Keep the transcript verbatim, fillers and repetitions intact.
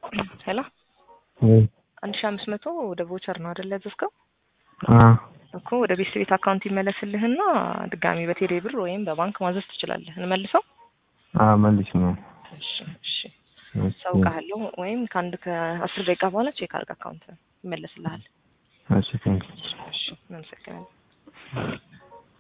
ሄሎ ወይ አንድ ሺህ አምስት መቶ ወደ ቮቸር ነው አይደል ያዘዝከው? አ እኮ ወደ ቤት ቤት አካውንት ይመለስልህና ድጋሚ በቴሌ ብር ወይም በባንክ ማዘዝ ትችላለህ። እንመልሰው? አ መልስ ነው። እሺ እሺ እሺ ሰው ካለው ወይም ከአንድ ከአስር ደቂቃ በኋላ ቼክ አድርግ አካውንት ይመለስልሃል። እሺ ቴንክ እሺ እናመሰግናለን።